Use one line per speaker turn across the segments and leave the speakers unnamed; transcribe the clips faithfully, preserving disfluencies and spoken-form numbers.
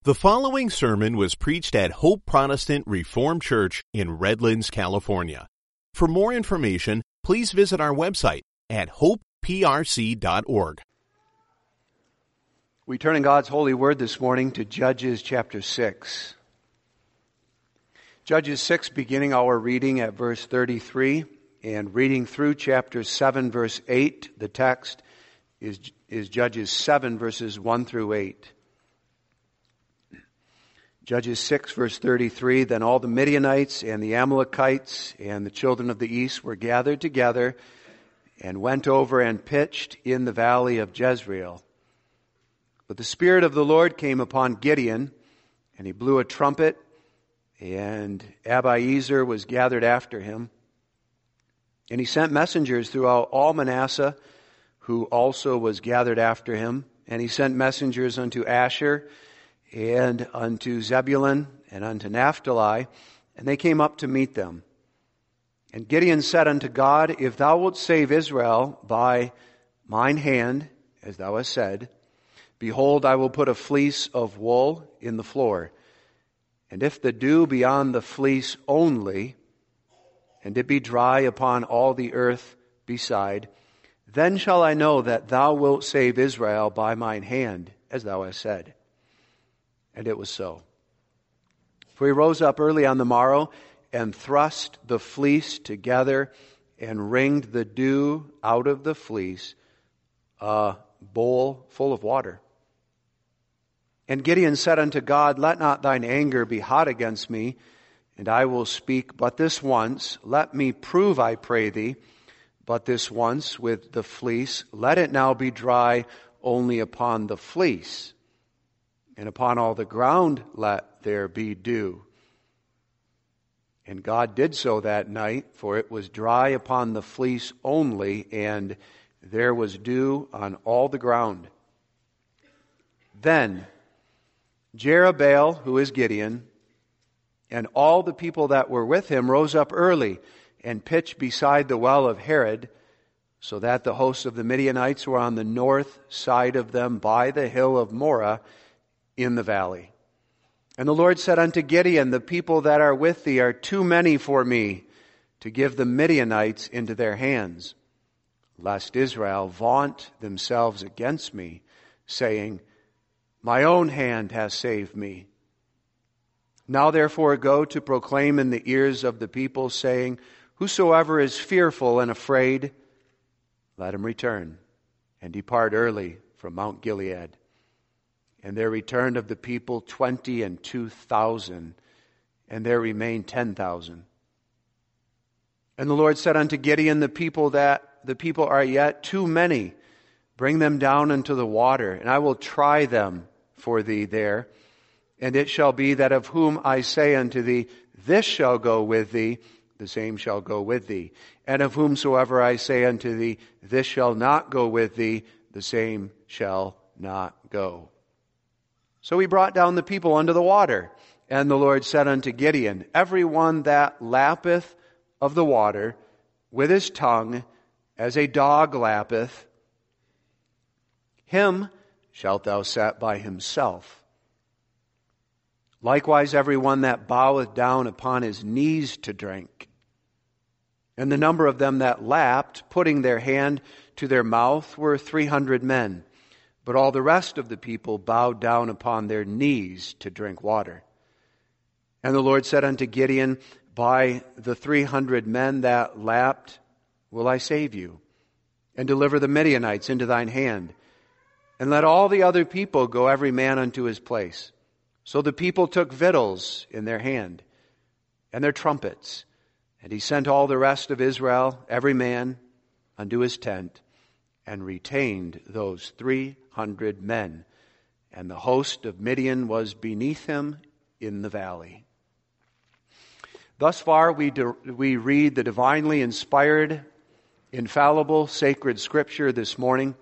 The following sermon was preached at Hope Protestant Reformed Church in Redlands, California. For more information, please visit our website at hope p r c dot org.
We turn in God's holy word this morning to Judges chapter six. Judges six, beginning our reading at verse thirty-three and reading through chapter seven, verse eight. The text is, is Judges seven, verses one through eight. Judges six, verse thirty-three, Then all the Midianites and the Amalekites and the children of the east were gathered together and went over and pitched in the valley of Jezreel. But the Spirit of the Lord came upon Gideon, and he blew a trumpet, and Abiezer was gathered after him. And he sent messengers throughout all Manasseh, who also was gathered after him. And he sent messengers unto Asher, and unto Zebulun, and unto Naphtali, and they came up to meet them. And Gideon said unto God, If thou wilt save Israel by mine hand, as thou hast said, behold, I will put a fleece of wool in the floor. And if the dew be on the fleece only, and it be dry upon all the earth beside, then shall I know that thou wilt save Israel by mine hand, as thou hast said. And it was so. For he rose up early on the morrow and thrust the fleece together and wringed the dew out of the fleece, a bowl full of water. And Gideon said unto God, Let not thine anger be hot against me, and I will speak but this once. Let me prove, I pray thee, but this once with the fleece. Let it now be dry only upon the fleece. And upon all the ground let there be dew. And God did so that night, for it was dry upon the fleece only, and there was dew on all the ground. Then Jerubbaal, who is Gideon, and all the people that were with him rose up early and pitched beside the well of Harod, so that the hosts of the Midianites were on the north side of them by the hill of Moreh, in the valley. And the Lord said unto Gideon, The people that are with thee are too many for me to give the Midianites into their hands, lest Israel vaunt themselves against me, saying, My own hand has saved me. Now therefore go to proclaim in the ears of the people, saying, Whosoever is fearful and afraid, let him return and depart early from Mount Gilead. And there returned of the people twenty and two thousand, and there remained ten thousand. And the Lord said unto Gideon, The people that the people are yet too many. Bring them down into the water, and I will try them for thee there. And it shall be that of whom I say unto thee, This shall go with thee, the same shall go with thee. And of whomsoever I say unto thee, This shall not go with thee, the same shall not go. So he brought down the people unto the water. And the Lord said unto Gideon, Every one that lappeth of the water with his tongue, as a dog lappeth, him shalt thou set by himself. Likewise every one that boweth down upon his knees to drink. And the number of them that lapped, putting their hand to their mouth, were three hundred men. But all the rest of the people bowed down upon their knees to drink water. And the Lord said unto Gideon, By the three hundred men that lapped will I save you, and deliver the Midianites into thine hand. And let all the other people go every man unto his place. So the people took victuals in their hand, and their trumpets. And he sent all the rest of Israel, every man, unto his tent, and retained those three hundred men. And the host of Midian was beneath him in the valley. Thus far we, do, we read the divinely inspired, infallible, sacred Scripture this morning.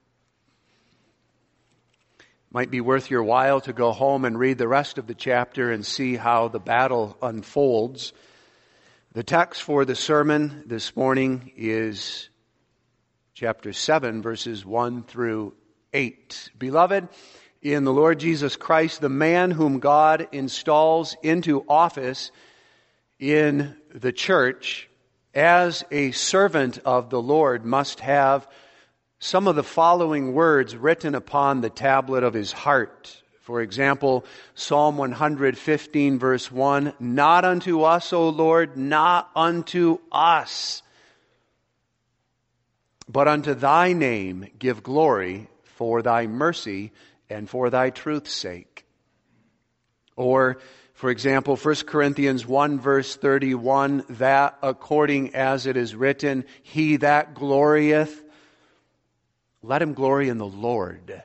Might be worth your while to go home and read the rest of the chapter and see how the battle unfolds. The text for the sermon this morning is chapter seven, verses one through eight. Beloved, in the Lord Jesus Christ, the man whom God installs into office in the church as a servant of the Lord must have some of the following words written upon the tablet of his heart. For example, Psalm one hundred fifteen verse one, "Not unto us, O Lord, not unto us, but unto thy name give glory for thy mercy and for thy truth's sake." Or, for example, First Corinthians one verse thirty-one, "That according as it is written, he that glorieth, let him glory in the Lord."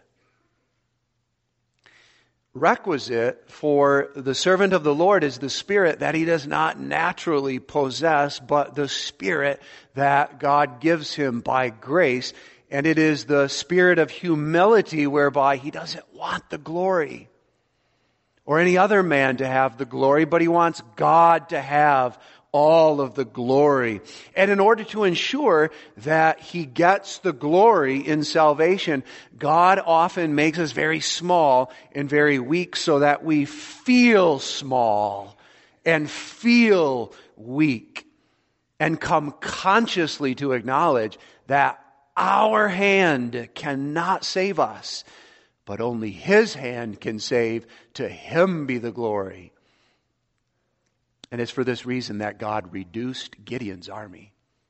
Requisite for the servant of the Lord is the Spirit that he does not naturally possess, but the Spirit that God gives him by grace. And it is the spirit of humility whereby he doesn't want the glory or any other man to have the glory, but he wants God to have all of the glory. And in order to ensure that he gets the glory in salvation, God often makes us very small and very weak so that we feel small and feel weak and come consciously to acknowledge that our hand cannot save us, but only his hand can save. To him be the glory. And it's for this reason that God reduced Gideon's army.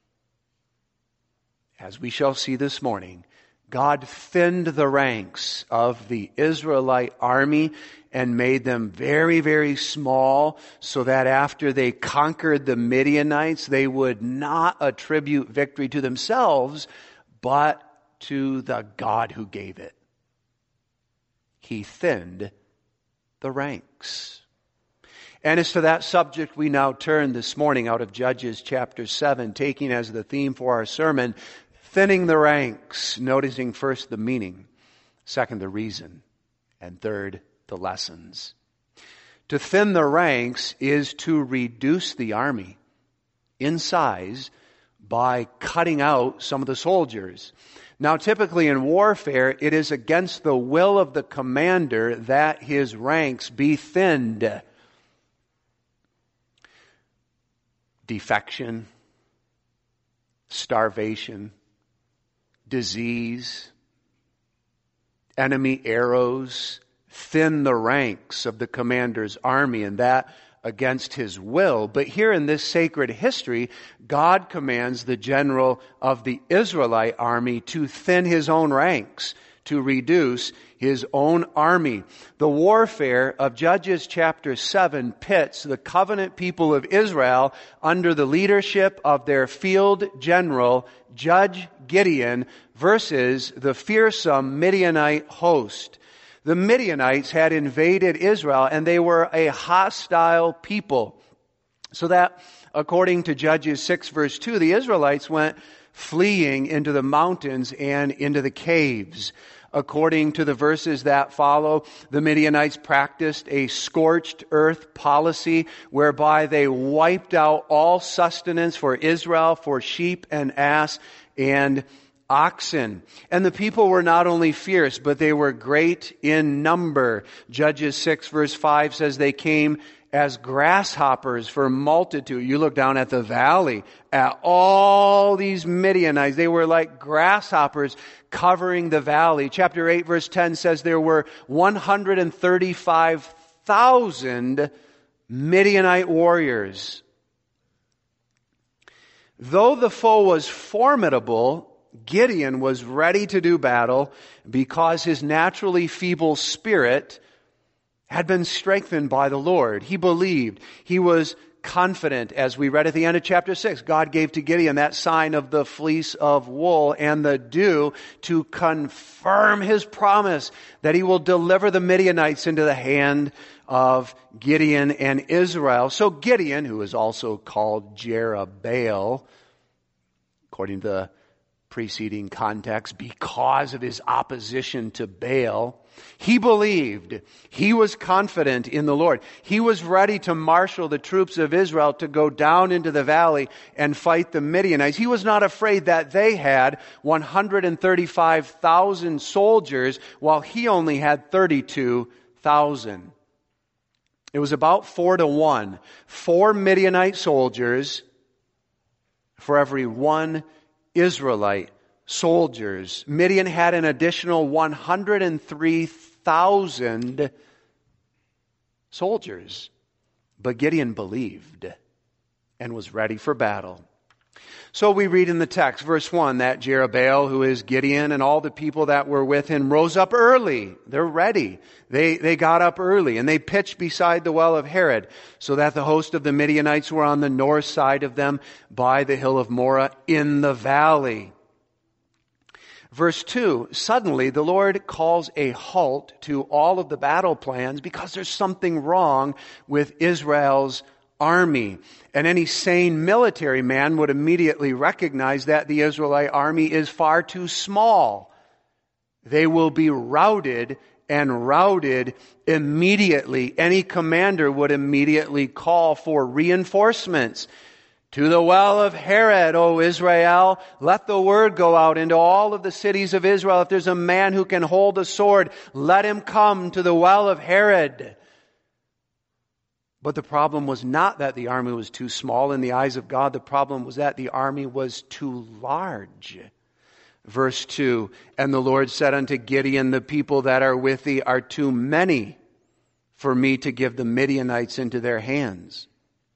As we shall see this morning, God thinned the ranks of the Israelite army and made them very, very small so that after they conquered the Midianites, they would not attribute victory to themselves, but to the God who gave it. He thinned the ranks. And it's to that subject we now turn this morning out of Judges chapter seven, taking as the theme for our sermon, thinning the ranks, noticing first the meaning, second the reason, and third the lessons. To thin the ranks is to reduce the army in size by cutting out some of the soldiers. Now, typically in warfare, it is against the will of the commander that his ranks be thinned. Defection, starvation, disease, enemy arrows thin the ranks of the commander's army, and that against his will. But here in this sacred history, God commands the general of the Israelite army to thin his own ranks, to reduce his own army. The warfare of Judges chapter seven pits the covenant people of Israel under the leadership of their field general, Judge Gideon, versus the fearsome Midianite host. The Midianites had invaded Israel, and they were a hostile people. So that, according to Judges six verse two, the Israelites went fleeing into the mountains and into the caves. According to the verses that follow, the Midianites practiced a scorched earth policy whereby they wiped out all sustenance for Israel, for sheep and ass and oxen. And the people were not only fierce, but they were great in number. Judges six verse five says they came as grasshoppers for multitude. You look down at the valley, at all these Midianites. They were like grasshoppers covering the valley. Chapter eight verse ten says there were one hundred thirty-five thousand Midianite warriors. Though the foe was formidable, Gideon was ready to do battle because his naturally feeble spirit had been strengthened by the Lord. He believed. He was confident. As we read at the end of chapter six, God gave to Gideon that sign of the fleece of wool and the dew to confirm his promise that he will deliver the Midianites into the hand of Gideon and Israel. So Gideon, who is also called Jerubbaal, according to the preceding context, because of his opposition to Baal. He believed. He was confident in the Lord. He was ready to marshal the troops of Israel to go down into the valley and fight the Midianites. He was not afraid that they had one hundred thirty-five thousand soldiers while he only had thirty-two thousand. It was about four to one. Four Midianite soldiers for every one Israelite soldiers. Midian had an additional one hundred three thousand soldiers. But Gideon believed and was ready for battle. So we read in the text, verse one, that Jerubbaal, who is Gideon, and all the people that were with him rose up early. They're ready. They, they got up early, and they pitched beside the well of Harod, so that the host of the Midianites were on the north side of them by the hill of Moreh in the valley. Verse two, suddenly the Lord calls a halt to all of the battle plans because there's something wrong with Israel's army. And any sane military man would immediately recognize that the Israelite army is far too small. They will be routed and routed immediately. Any commander would immediately call for reinforcements. To the well of Harod, O Israel, let the word go out into all of the cities of Israel. If there's a man who can hold a sword, let him come to the well of Harod. But the problem was not that the army was too small in the eyes of God. The problem was that the army was too large. Verse two, and the Lord said unto Gideon, the people that are with thee are too many for me to give the Midianites into their hands.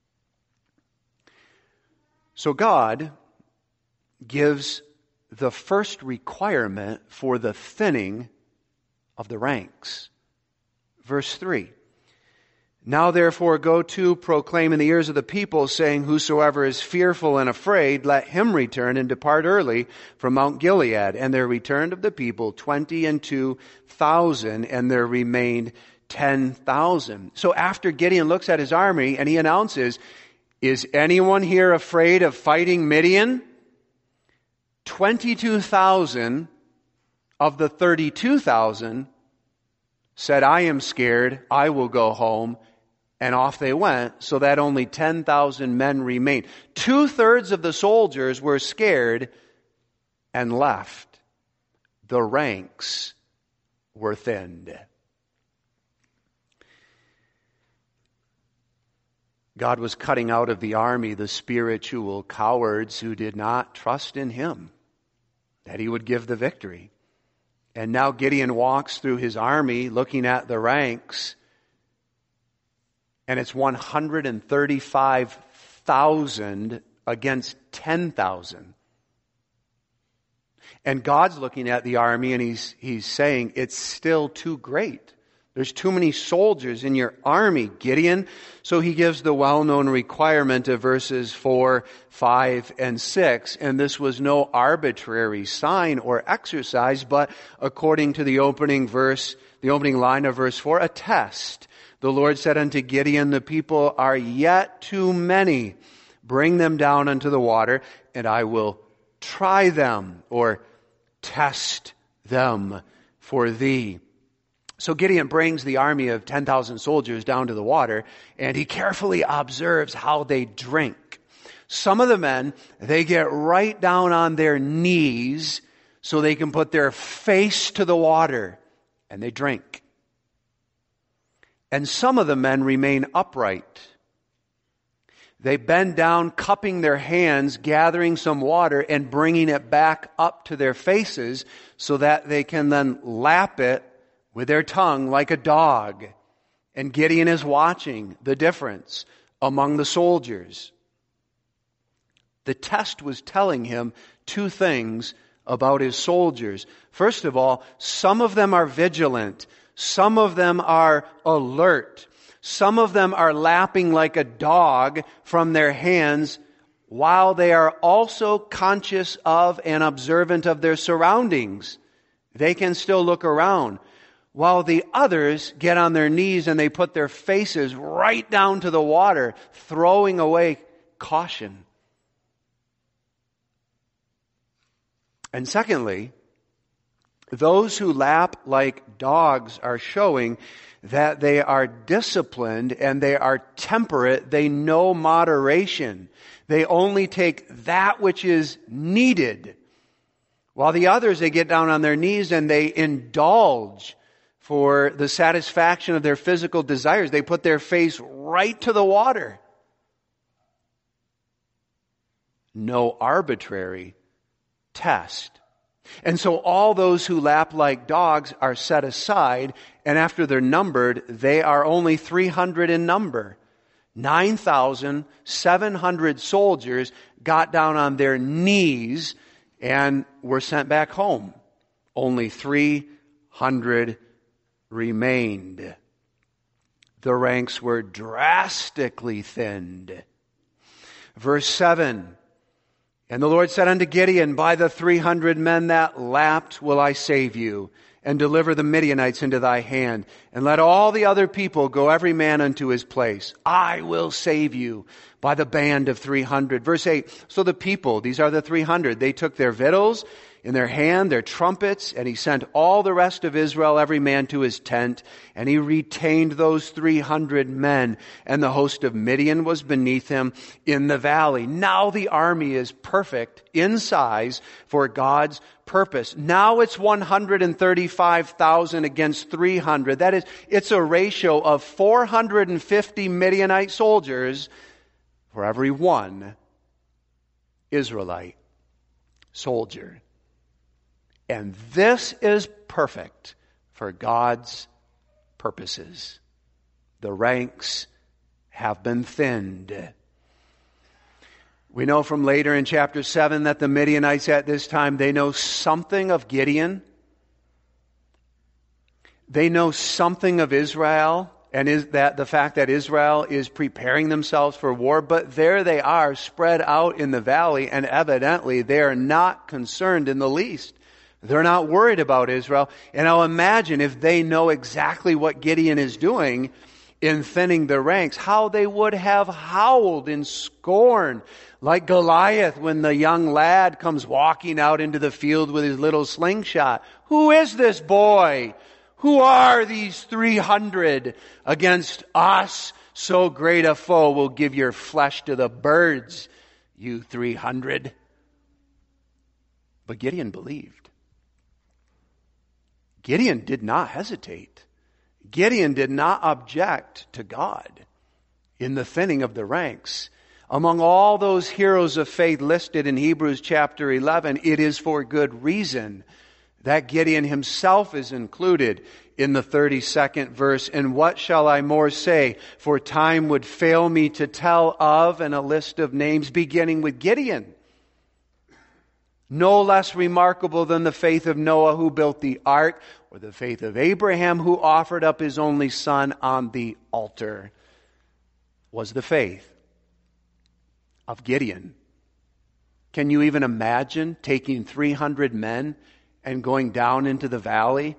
So God gives the first requirement for the thinning of the ranks. Verse three. Now therefore go to, proclaim in the ears of the people, saying, whosoever is fearful and afraid, let him return and depart early from Mount Gilead. And there returned of the people twenty and two thousand, and there remained ten thousand. So after Gideon looks at his army and he announces, is anyone here afraid of fighting Midian? twenty-two thousand of the thirty-two thousand said, I am scared, I will go home. And off they went, so that only ten thousand men remained. Two-thirds of the soldiers were scared and left. The ranks were thinned. God was cutting out of the army the spiritual cowards who did not trust in Him, that He would give the victory. And now Gideon walks through his army looking at the ranks, and it's one hundred thirty-five thousand against ten thousand. And God's looking at the army and he's, he's saying, it's still too great. There's too many soldiers in your army, Gideon. So he gives the well-known requirement of verses four, five, and six. And this was no arbitrary sign or exercise, but according to the opening verse, the opening line of verse four, a test. The Lord said unto Gideon, the people are yet too many. Bring them down unto the water, and I will try them, or test them for thee. So Gideon brings the army of ten thousand soldiers down to the water, and he carefully observes how they drink. Some of the men, they get right down on their knees so they can put their face to the water, and they drink. And some of the men remain upright. They bend down, cupping their hands, gathering some water, and bringing it back up to their faces so that they can then lap it with their tongue like a dog. And Gideon is watching the difference among the soldiers. The test was telling him two things about his soldiers. First of all, some of them are vigilant. Some of them are alert. Some of them are lapping like a dog from their hands, while they are also conscious of and observant of their surroundings. They can still look around. While the others get on their knees and they put their faces right down to the water, throwing away caution. And secondly, those who lap like dogs are showing that they are disciplined and they are temperate. They know moderation. They only take that which is needed. While the others, they get down on their knees and they indulge for the satisfaction of their physical desires. They put their face right to the water. No arbitrary test. And so all those who lap like dogs are set aside, and after they're numbered, they are only three hundred in number. nine thousand seven hundred soldiers got down on their knees and were sent back home. Only three hundred remained. The ranks were drastically thinned. Verse seven, and the Lord said unto Gideon, by the three hundred men that lapped will I save you, and deliver the Midianites into thy hand. And let all the other people go every man unto his place. I will save you by the band of three hundred. Verse eight, so the people, these are the three hundred, they took their victuals in their hand, their trumpets, and he sent all the rest of Israel, every man to his tent, and he retained those three hundred men, and the host of Midian was beneath him in the valley. Now the army is perfect in size for God's purpose. Now it's one hundred thirty-five thousand against three hundred. That is, it's a ratio of four hundred fifty Midianite soldiers for every one Israelite soldier. And this is perfect for God's purposes. The ranks have been thinned. We know from later in chapter seven that the Midianites at this time, they know something of Gideon. They know something of Israel, and is that the fact that Israel is preparing themselves for war. But there they are spread out in the valley, and evidently they are not concerned in the least. They're not worried about Israel. And I'll imagine if they know exactly what Gideon is doing in thinning the ranks, how they would have howled in scorn, like Goliath when the young lad comes walking out into the field with his little slingshot. Who is this boy? Who are these three hundred against us? So great a foe will give your flesh to the birds, you three hundred. But Gideon believed. Gideon did not hesitate. Gideon did not object to God in the thinning of the ranks. Among all those heroes of faith listed in Hebrews chapter eleven, it is for good reason that Gideon himself is included in the thirty-second verse. And what shall I more say? For time would fail me to tell of, and a list of names beginning with Gideon. No less remarkable than the faith of Noah who built the ark, or the faith of Abraham who offered up his only son on the altar, was the faith of Gideon. Can you even imagine taking three hundred men and going down into the valley?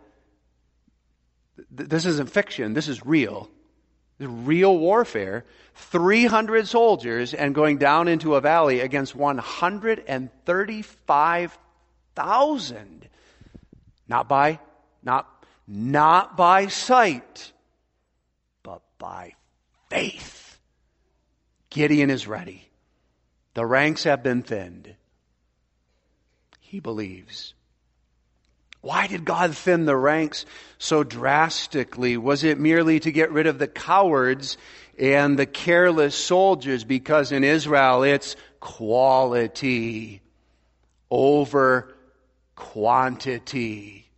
This isn't fiction, this is real. This is real warfare. three hundred soldiers and going down into a valley against one hundred thirty-five thousand. Not by, not, not by sight, but by faith. Gideon is ready. The ranks have been thinned. He believes. Why did God thin the ranks so drastically? Was it merely to get rid of the cowards and the careless soldiers? Because in Israel it's quality over quantity.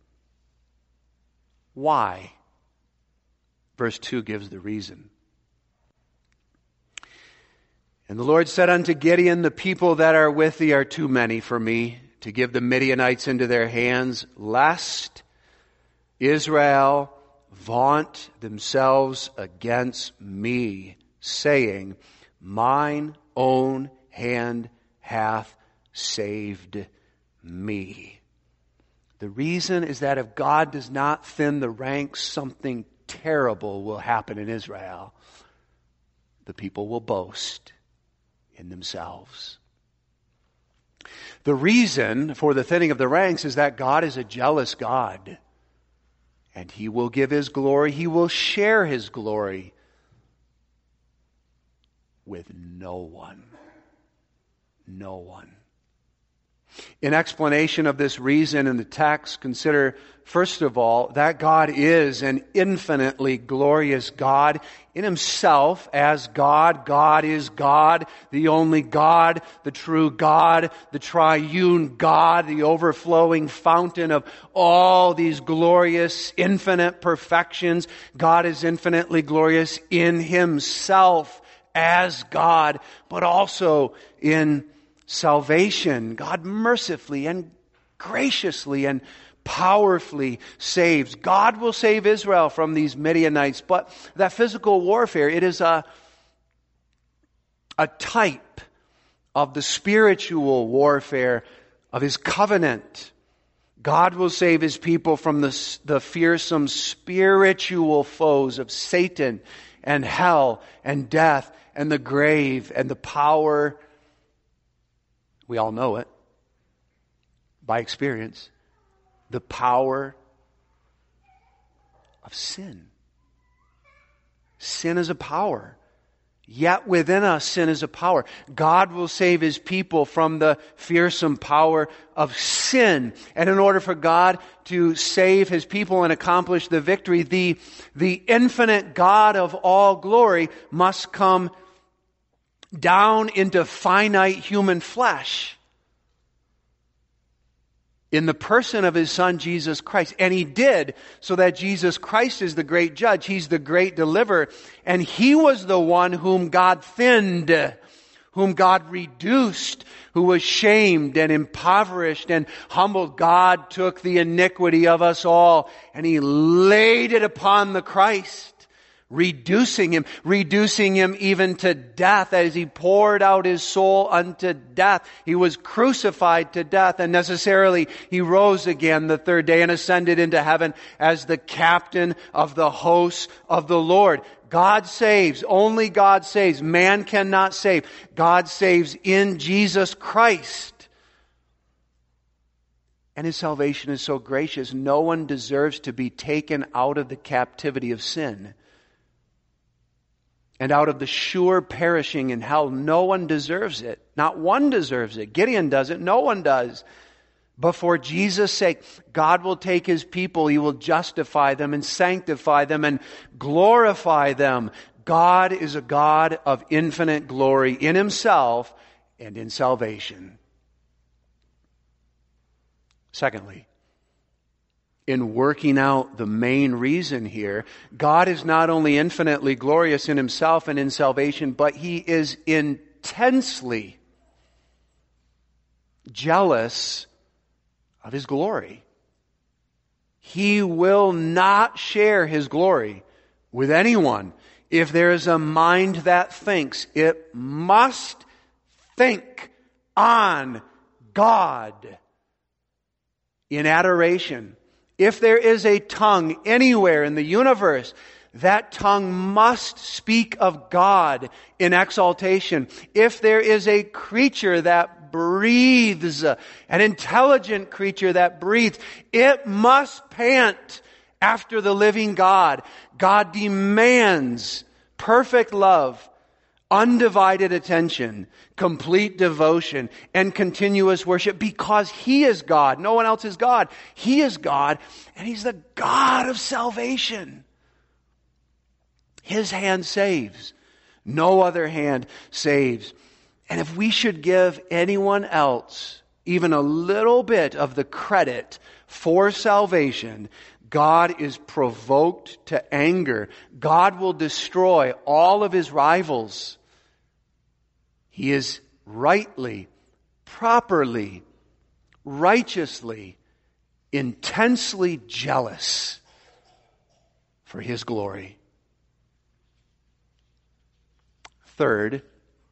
Why? Verse two gives the reason. And the Lord said unto Gideon, the people that are with thee are too many for me to give the Midianites into their hands, lest Israel vaunt themselves against me, saying, mine own hand hath saved me. The reason is that if God does not thin the ranks, something terrible will happen in Israel. The people will boast in themselves. The reason for the thinning of the ranks is that God is a jealous God. And He will give His glory, He will share His glory with no one. No one. In explanation of this reason in the text, consider, first of all, that God is an infinitely glorious God in Himself as God. God is God, the only God, the true God, the triune God, the overflowing fountain of all these glorious, infinite perfections. God is infinitely glorious in Himself as God, but also in salvation. God mercifully and graciously and powerfully saves. God will save Israel from these Midianites, but that physical warfare, it is a, a type of the spiritual warfare of His covenant. God will save His people from the, the fearsome spiritual foes of Satan and hell and death and the grave and the power. We all know it by experience. The power of sin. Sin is a power. Yet within us, sin is a power. God will save His people from the fearsome power of sin. And in order for God to save His people and accomplish the victory, the, the infinite God of all glory must come down into finite human flesh in the person of His Son, Jesus Christ. And He did, so that Jesus Christ is the great judge. He's the great deliverer. And He was the one whom God thinned, whom God reduced, who was shamed and impoverished and humbled. God took the iniquity of us all and He laid it upon the Christ, reducing Him, reducing Him even to death as He poured out His soul unto death. He was crucified to death, and necessarily He rose again the third day and ascended into heaven as the captain of the hosts of the Lord. God saves. Only God saves. Man cannot save. God saves in Jesus Christ. And His salvation is so gracious. No one deserves to be taken out of the captivity of sin and out of the sure perishing in hell. No one deserves it. Not one deserves it. Gideon doesn't. No one does. But for Jesus' sake, God will take His people. He will justify them and sanctify them and glorify them. God is a God of infinite glory in Himself and in salvation. Secondly, in working out the main reason here, God is not only infinitely glorious in Himself and in salvation, but He is intensely jealous of His glory. He will not share His glory with anyone. If there is a mind that thinks, it must think on God in adoration. If there is a tongue anywhere in the universe, that tongue must speak of God in exaltation. If there is a creature that breathes, an intelligent creature that breathes, it must pant after the living God. God demands perfect love, undivided attention, complete devotion, and continuous worship because He is God. No one else is God. He is God, and He's the God of salvation. His hand saves. No other hand saves. And if we should give anyone else even a little bit of the credit for salvation, God is provoked to anger. God will destroy all of His rivals. He is rightly, properly, righteously, intensely jealous for His glory. Third,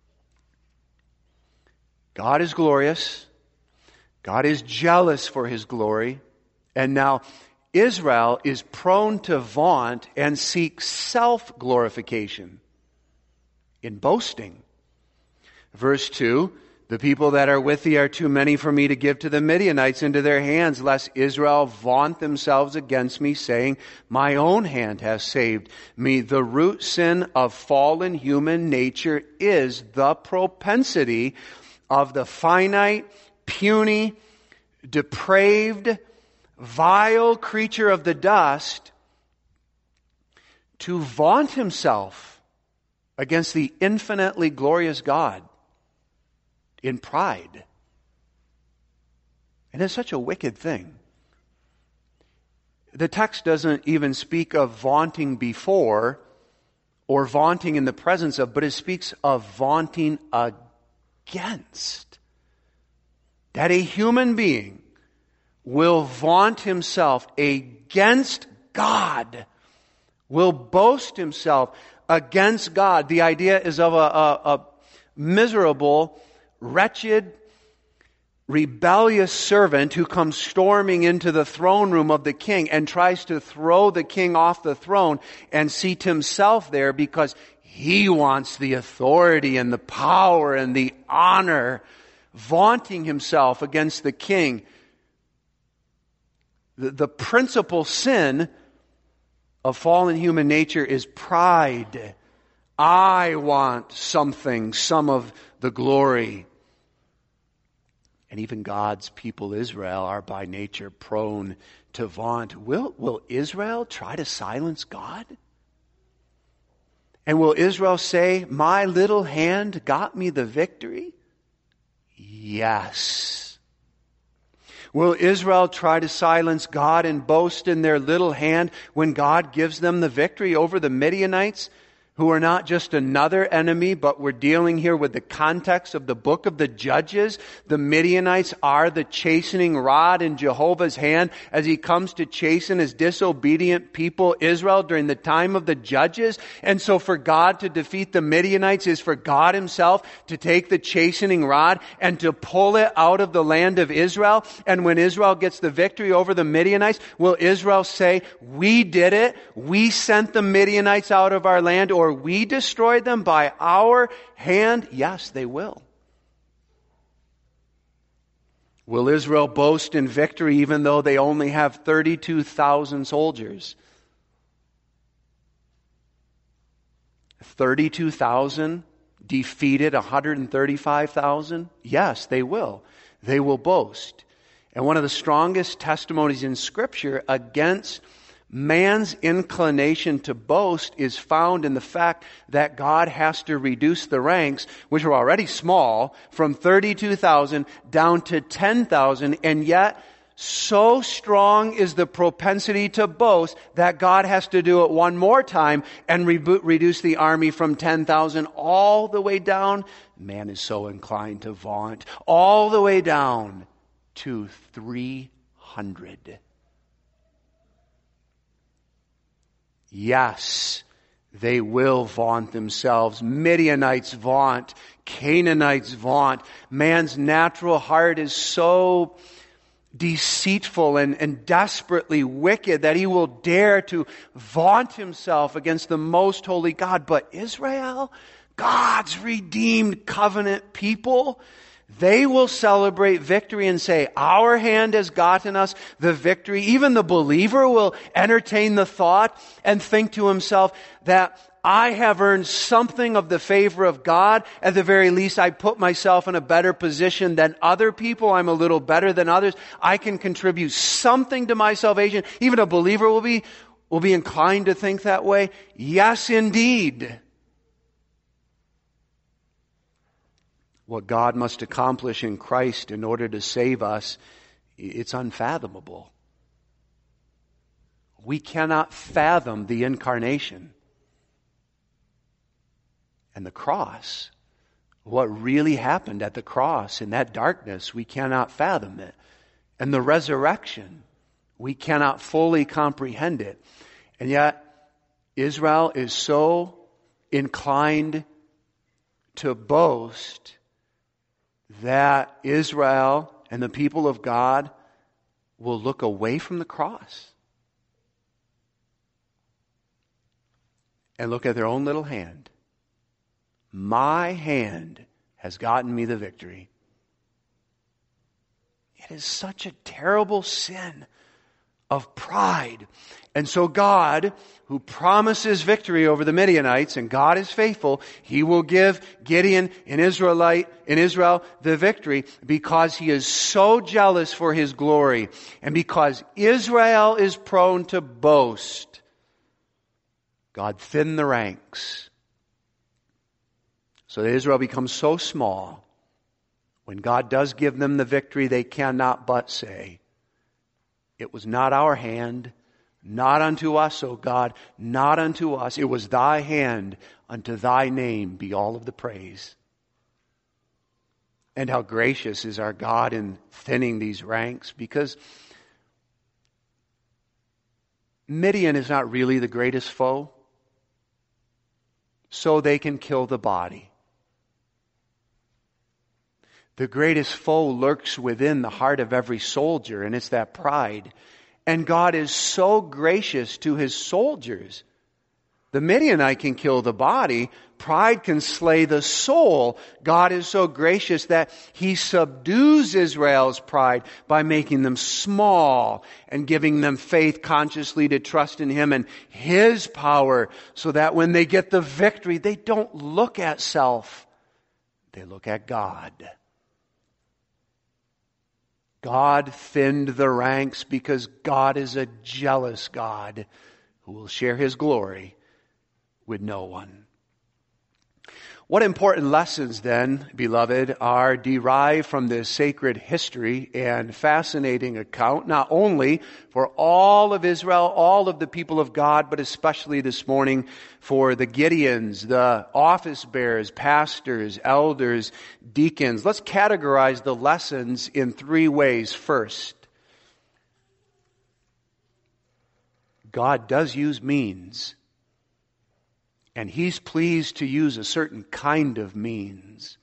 God is glorious. God is jealous for His glory. And now Israel is prone to vaunt and seek self-glorification in boasting. Verse two, The people that are with thee are too many for me to give to the Midianites into their hands, lest Israel vaunt themselves against me, saying, my own hand has saved me. The root sin of fallen human nature is the propensity of the finite, puny, depraved, vile creature of the dust to vaunt himself against the infinitely glorious God in pride. And it's such a wicked thing. The text doesn't even speak of vaunting before or vaunting in the presence of, but it speaks of vaunting against. That a human being will vaunt himself against God, will boast himself against God. The idea is of a, a, a miserable, wretched, rebellious servant who comes storming into the throne room of the king and tries to throw the king off the throne and seat himself there because he wants the authority and the power and the honor, vaunting himself against the king. The, the principal sin of fallen human nature is pride. I want something, some of the glory. And even God's people, Israel, are by nature prone to vaunt. Will, will Israel try to silence God? And will Israel say, my little hand got me the victory? Yes. Will Israel try to silence God and boast in their little hand when God gives them the victory over the Midianites, who are not just another enemy, but we're dealing here with the context of the book of the Judges? The Midianites are the chastening rod in Jehovah's hand as he comes to chasten his disobedient people, Israel, during the time of the Judges. And so for God to defeat the Midianites is for God himself to take the chastening rod and to pull it out of the land of Israel. And when Israel gets the victory over the Midianites, will Israel say, we did it, we sent the Midianites out of our land, or we destroyed them by our hand? Yes, they will. Will Israel boast in victory even though they only have thirty-two thousand soldiers? thirty-two thousand defeated one hundred thirty-five thousand? Yes, they will. They will boast. And one of the strongest testimonies in Scripture against man's inclination to boast is found in the fact that God has to reduce the ranks, which were already small, from thirty-two thousand down to ten thousand, and yet so strong is the propensity to boast that God has to do it one more time and re- reduce the army from ten thousand all the way down. Man is so inclined to vaunt, all the way down to three hundred. Yes, they will vaunt themselves. Midianites vaunt. Canaanites vaunt. Man's natural heart is so deceitful and, and desperately wicked that he will dare to vaunt himself against the most holy God. But Israel, God's redeemed covenant people, they will celebrate victory and say, our hand has gotten us the victory. Even the believer will entertain the thought and think to himself that I have earned something of the favor of God. At the very least, I put myself in a better position than other people. I'm a little better than others. I can contribute something to my salvation. Even a believer will be, will be inclined to think that way. Yes, indeed. What God must accomplish in Christ in order to save us, it's unfathomable. We cannot fathom the incarnation and the cross. What really happened at the cross in that darkness, we cannot fathom it. And the resurrection, we cannot fully comprehend it. And yet, Israel is so inclined to boast that Israel and the people of God will look away from the cross and look at their own little hand. My hand has gotten me the victory. It is such a terrible sin of pride. And so God, who promises victory over the Midianites, and God is faithful, He will give Gideon in Israelite, in Israel the victory because He is so jealous for His glory. And because Israel is prone to boast, God thinned the ranks so that Israel becomes so small. When God does give them the victory, they cannot but say, it was not our hand, not unto us, O God, not unto us. It was Thy hand, unto Thy name be all of the praise. And how gracious is our God in thinning these ranks, because Midian is not really the greatest foe, so they can kill the body. The greatest foe lurks within the heart of every soldier, and it's that pride. And God is so gracious to His soldiers. The Midianite can kill the body. Pride can slay the soul. God is so gracious that He subdues Israel's pride by making them small and giving them faith consciously to trust in Him and His power, so that when they get the victory, they don't look at self. They look at God. God thinned the ranks because God is a jealous God who will share His glory with no one. What important lessons then, beloved, are derived from this sacred history and fascinating account, not only for all of Israel, all of the people of God, but especially this morning for the Gideons, the office bearers, pastors, elders, deacons. Let's categorize the lessons in three ways. First, God does use means. And He's pleased to use a certain kind of means.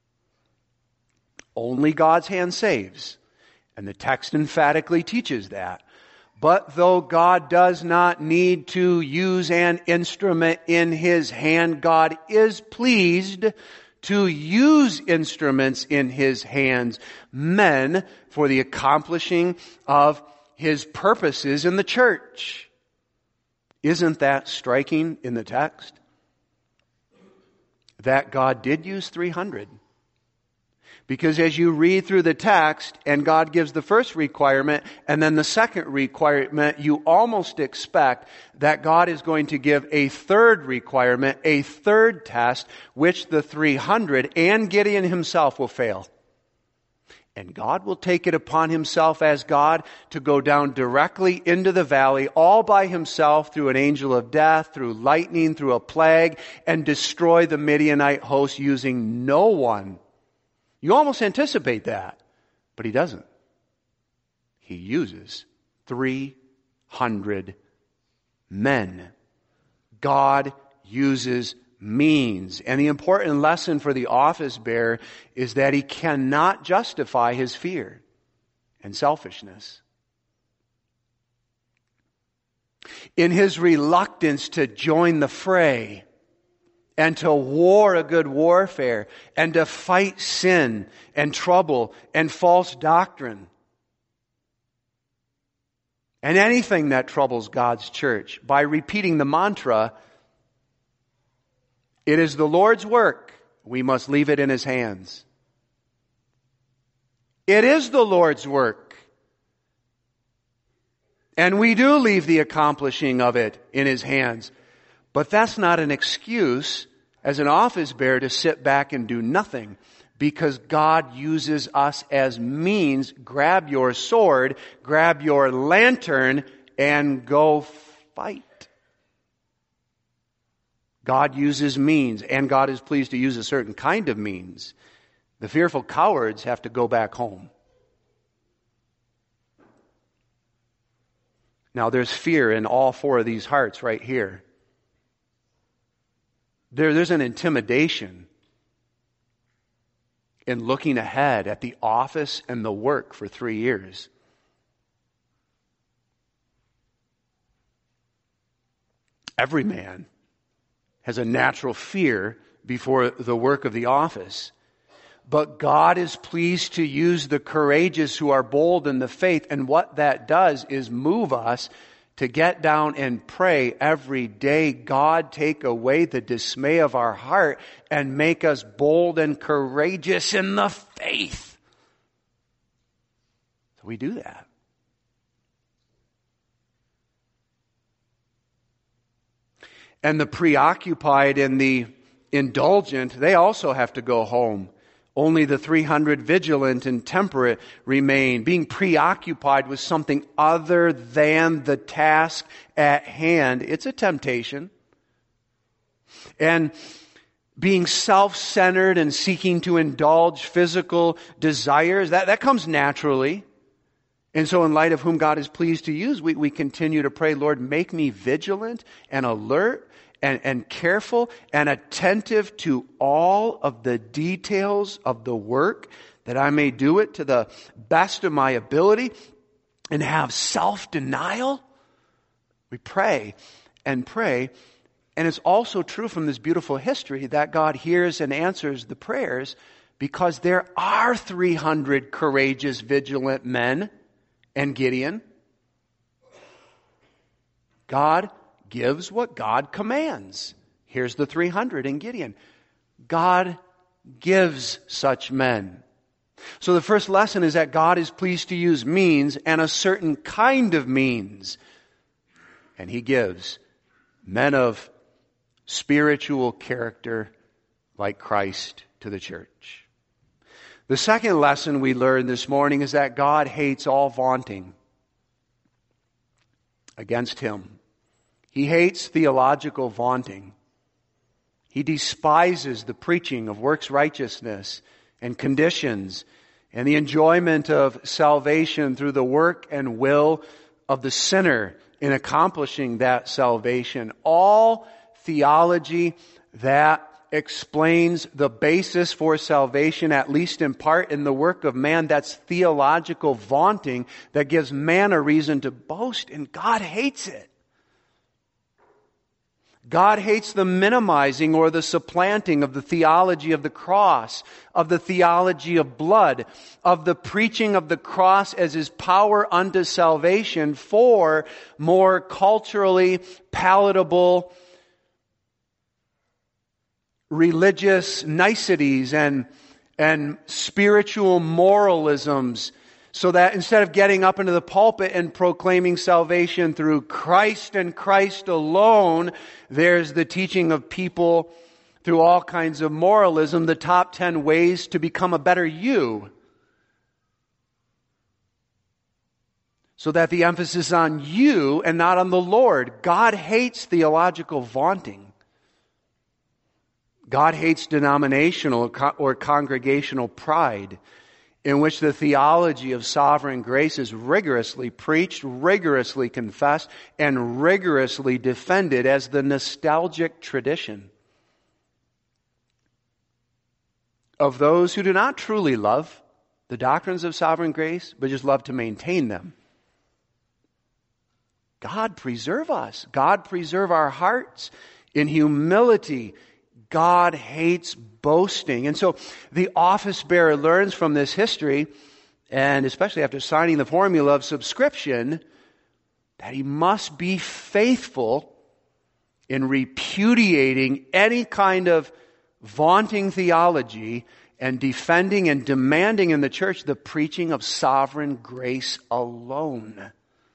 Only God's hand saves. And the text emphatically teaches that. But though God does not need to use an instrument in His hand, God is pleased to use instruments in His hands, men, for the accomplishing of His purposes in the church. Isn't that striking in the text? That God did use three hundred. Because as you read through the text and God gives the first requirement and then the second requirement, you almost expect that God is going to give a third requirement, a third test, which the three hundred and Gideon himself will fail. And God will take it upon Himself as God to go down directly into the valley all by Himself through an angel of death, through lightning, through a plague, and destroy the Midianite host using no one. You almost anticipate that, but He doesn't. He uses three hundred men. God uses means. And the important lesson for the office bearer is that he cannot justify his fear and selfishness. In his reluctance to join the fray and to war a good warfare and to fight sin and trouble and false doctrine and anything that troubles God's church, by repeating the mantra, it is the Lord's work. We must leave it in His hands. It is the Lord's work. And we do leave the accomplishing of it in His hands. But that's not an excuse as an office bearer to sit back and do nothing. Because God uses us as means. Grab your sword, grab your lantern, and go fight. God uses means, and God is pleased to use a certain kind of means. The fearful cowards have to go back home. Now there's fear in all four of these hearts right here. There, there's an intimidation in looking ahead at the office and the work for three years. Every man has a natural fear before the work of the office. But God is pleased to use the courageous who are bold in the faith. And what that does is move us to get down and pray every day. God, take away the dismay of our heart and make us bold and courageous in the faith. So we do that. And the preoccupied and the indulgent, they also have to go home. Only the three hundred vigilant and temperate remain, being preoccupied with something other than the task at hand. It's a temptation. And being self-centered and seeking to indulge physical desires, that, that comes naturally. And so in light of whom God is pleased to use, we, we continue to pray, Lord, make me vigilant and alert and, and careful and attentive to all of the details of the work, that I may do it to the best of my ability and have self-denial. We pray and pray. And it's also true from this beautiful history that God hears and answers the prayers, because there are three hundred courageous, vigilant men and Gideon. God gives what God commands. Here's the three hundred in Gideon. God gives such men. So the first lesson is that God is pleased to use means, and a certain kind of means. And He gives men of spiritual character like Christ to the church. The second lesson we learned this morning is that God hates all vaunting against Him. He hates theological vaunting. He despises the preaching of works righteousness and conditions and the enjoyment of salvation through the work and will of the sinner in accomplishing that salvation. All theology that explains the basis for salvation, at least in part, in the work of man, that's theological vaunting that gives man a reason to boast, and God hates it. God hates the minimizing or the supplanting of the theology of the cross, of the theology of blood, of the preaching of the cross as His power unto salvation for more culturally palatable religious niceties and, and spiritual moralisms, so that instead of getting up into the pulpit and proclaiming salvation through Christ and Christ alone, there's the teaching of people through all kinds of moralism, the top ten ways to become a better you. So that the emphasis is on you and not on the Lord. God hates theological vaunting. God hates denominational or congregational pride, in which the theology of sovereign grace is rigorously preached, rigorously confessed, and rigorously defended as the nostalgic tradition of those who do not truly love the doctrines of sovereign grace, but just love to maintain them. God preserve us. God preserve our hearts in humility. God hates boasting. And so the office bearer learns from this history, and especially after signing the formula of subscription, that he must be faithful in repudiating any kind of vaunting theology and defending and demanding in the church the preaching of sovereign grace alone.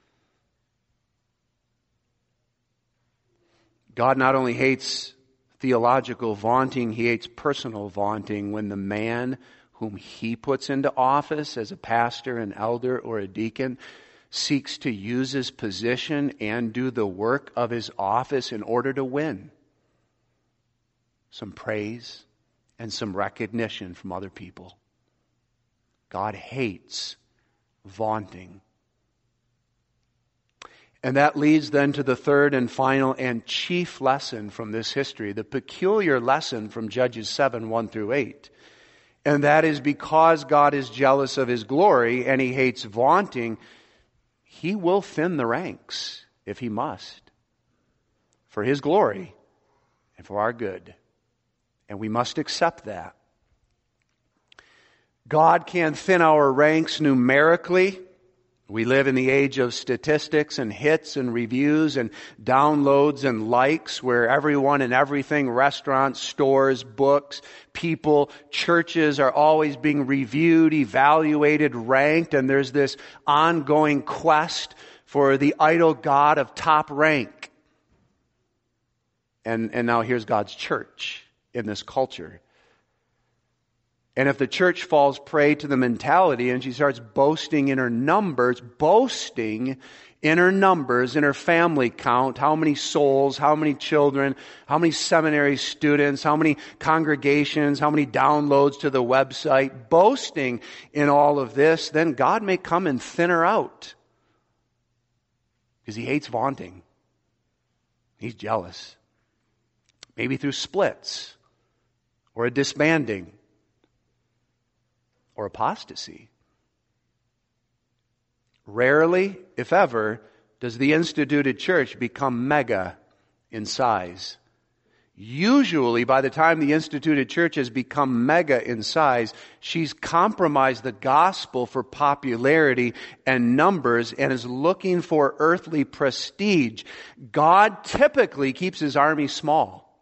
God not only hates theological vaunting, He hates personal vaunting when the man whom He puts into office as a pastor, an elder, or a deacon seeks to use his position and do the work of his office in order to win some praise and some recognition from other people. God hates vaunting. And that leads then to the third and final and chief lesson from this history, the peculiar lesson from Judges seven, one through eight. And that is, because God is jealous of His glory and He hates vaunting, He will thin the ranks if He must, for His glory and for our good. And we must accept that. God can thin our ranks numerically. We live in the age of statistics and hits and reviews and downloads and likes, where everyone and everything, restaurants, stores, books, people, churches are always being reviewed, evaluated, ranked, and there's this ongoing quest for the idol god of top rank. And, and now here's God's church in this culture. And if the church falls prey to the mentality and she starts boasting in her numbers, boasting in her numbers, in her family count, how many souls, how many children, how many seminary students, how many congregations, how many downloads to the website, boasting in all of this, then God may come and thin her out. Because He hates vaunting. He's jealous. Maybe through splits or a disbanding. Or apostasy. Rarely, if ever, does the instituted church become mega in size. Usually, by the time the instituted church has become mega in size, she's compromised the gospel for popularity and numbers and is looking for earthly prestige. God typically keeps His army small,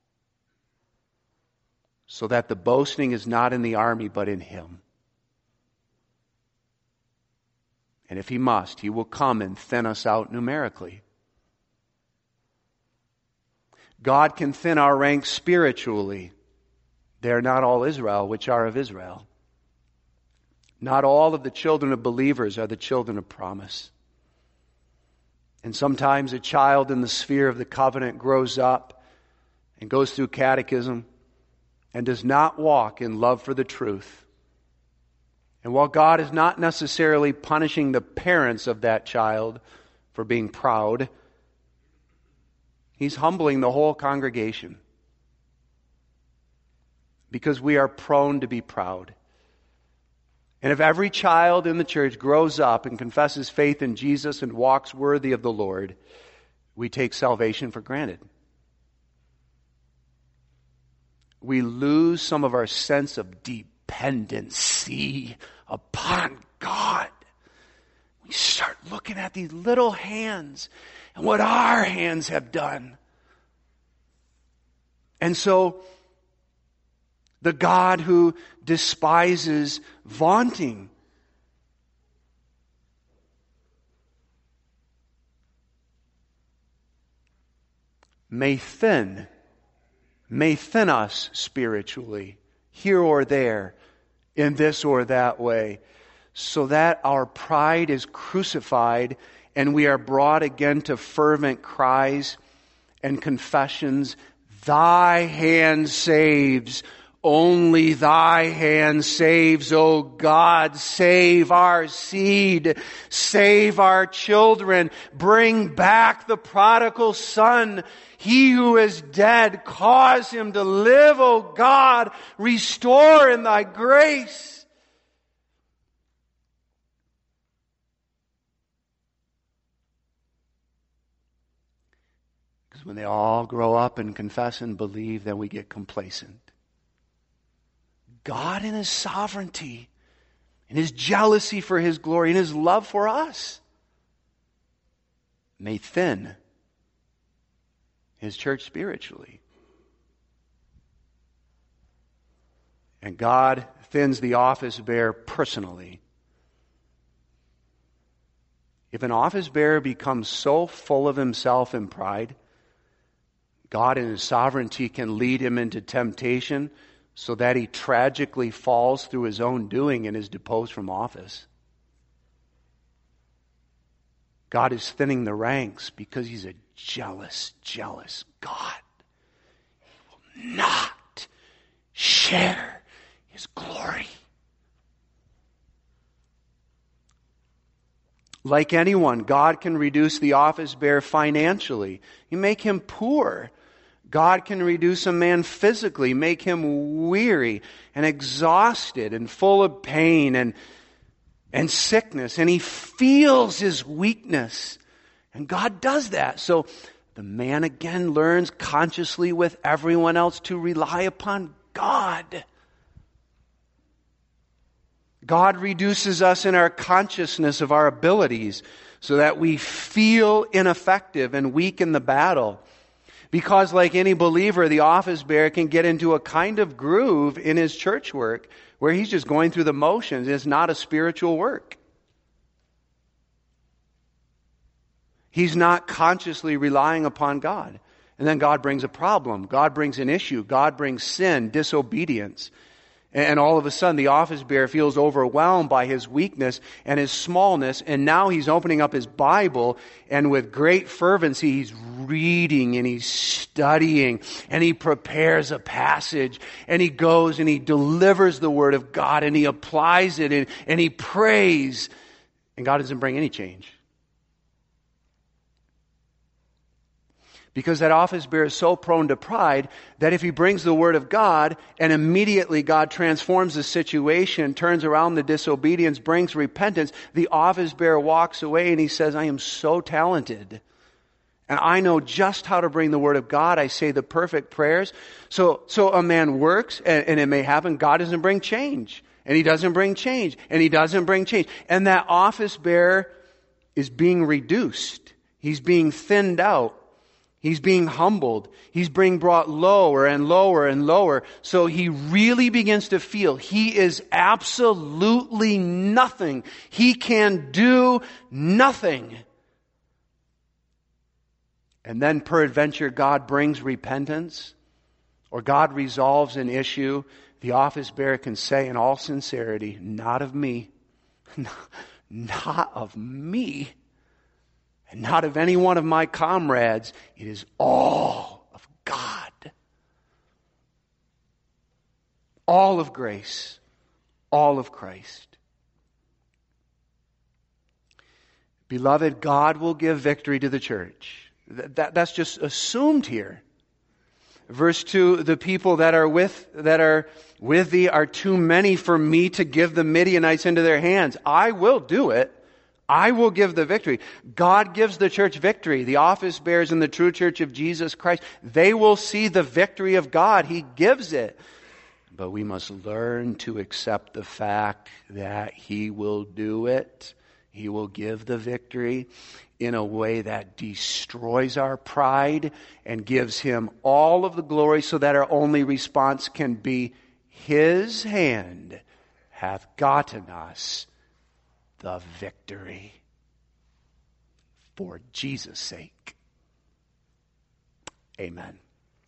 so that the boasting is not in the army but in Him. And if He must, He will come and thin us out numerically. God can thin our ranks spiritually. They are not all Israel, which are of Israel. Not all of the children of believers are the children of promise. And sometimes a child in the sphere of the covenant grows up and goes through catechism and does not walk in love for the truth. And while God is not necessarily punishing the parents of that child for being proud, He's humbling the whole congregation. Because we are prone to be proud. And if every child in the church grows up and confesses faith in Jesus and walks worthy of the Lord, we take salvation for granted. We lose some of our sense of dependency upon God. We start looking at these little hands and what our hands have done. And so, the God who despises vaunting may thin, may thin us spiritually, here or there, in this or that way, so that our pride is crucified and we are brought again to fervent cries and confessions. Thy hand saves, only Thy hand saves, O God. Save our seed, save our children, bring back the prodigal son. He who is dead, cause him to live, O God. Restore in Thy grace. Because when they all grow up and confess and believe, then we get complacent. God in His sovereignty, in His jealousy for His glory, in His love for us, may thin His church spiritually. And God thins the office bearer personally. If an office bearer becomes so full of himself and pride, God in His sovereignty can lead him into temptation so that he tragically falls through his own doing and is deposed from office. God is thinning the ranks because He's a jealous, jealous God. He will not share His glory. Like anyone, God can reduce the office bearer financially. You make him poor. God can reduce a man physically, make him weary and exhausted and full of pain and, and sickness. And he feels his weakness. And God does that. So the man again learns consciously with everyone else to rely upon God. God reduces us in our consciousness of our abilities so that we feel ineffective and weak in the battle. Because like any believer, the office bearer can get into a kind of groove in his church work where he's just going through the motions. It's not a spiritual work. He's not consciously relying upon God. And then God brings a problem. God brings an issue. God brings sin, disobedience. And all of a sudden, the office bearer feels overwhelmed by his weakness and his smallness. And now he's opening up his Bible, and with great fervency, he's reading and he's studying, and he prepares a passage, and he goes and he delivers the Word of God, and he applies it, and, and he prays. And God doesn't bring any change. Because that office bearer is so prone to pride that if he brings the Word of God and immediately God transforms the situation, turns around the disobedience, brings repentance, the office bearer walks away and he says, I am so talented. And I know just how to bring the Word of God. I say the perfect prayers. So, so a man works, and, and it may happen, God doesn't bring change. And he doesn't bring change. And he doesn't bring change. And that office bearer is being reduced. He's being thinned out. He's being humbled. He's being brought lower and lower and lower. So he really begins to feel he is absolutely nothing. He can do nothing. And then peradventure God brings repentance, or God resolves an issue. The office bearer can say in all sincerity, not of me. Not of me. And not of any one of my comrades. It is all of God. All of grace. All of Christ. Beloved, God will give victory to the church. That, that, that's just assumed here. Verse two, the people that are with that are with thee are too many for me to give the Midianites into their hands. I will do it. I will give the victory. God gives the church victory. The office bearers in the true church of Jesus Christ, they will see the victory of God. He gives it. But we must learn to accept the fact that He will do it. He will give the victory in a way that destroys our pride and gives Him all of the glory, so that our only response can be, His hand hath gotten us the victory for Jesus' sake. Amen.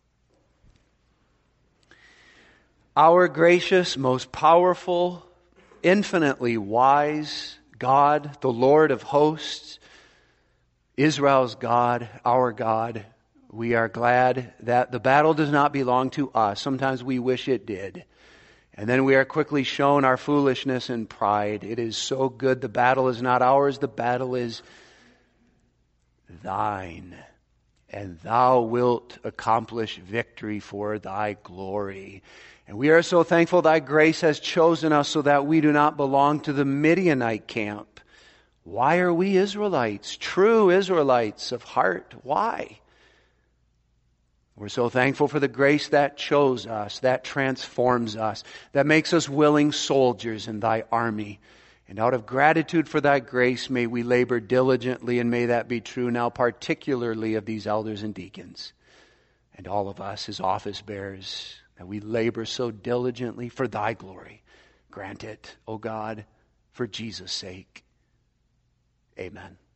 Our gracious, most powerful, infinitely wise God, the Lord of hosts, Israel's God, our God, we are glad that the battle does not belong to us. Sometimes we wish it did. And then we are quickly shown our foolishness and pride. It is so good. The battle is not ours. The battle is thine. And thou wilt accomplish victory for thy glory. And we are so thankful thy grace has chosen us so that we do not belong to the Midianite camp. Why are we Israelites? True Israelites of heart. Why? We're so thankful for the grace that chose us, that transforms us, that makes us willing soldiers in thy army. And out of gratitude for thy grace, may we labor diligently, and may that be true now particularly of these elders and deacons, and all of us as office bearers, that we labor so diligently for thy glory. Grant it, O God, for Jesus' sake. Amen.